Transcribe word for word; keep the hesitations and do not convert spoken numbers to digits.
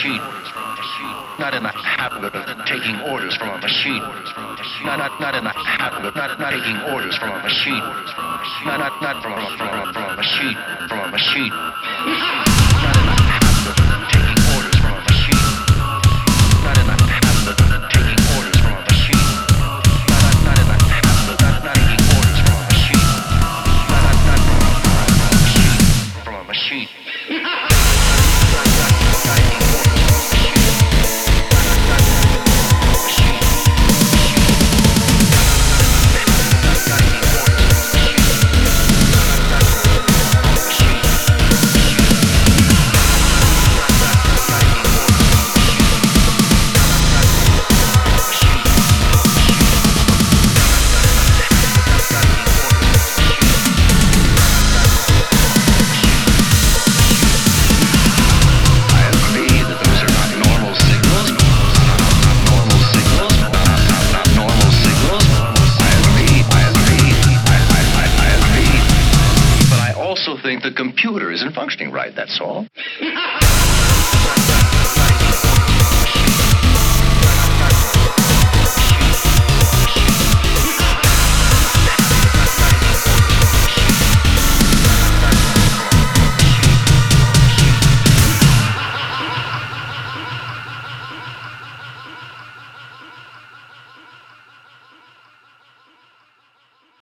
machine. Not in the habit of taking orders from a machine. Not not not in the habit of not not taking orders from a machine. Not not not from a from a from a machine from a machine. Not in the habit of taking orders from a machine. Not in the habit of taking orders from a machine. Not not not in the habit of not not taking orders from a machine. Not not not from a from a machine from a machine. I think the computer isn't functioning right, that's all.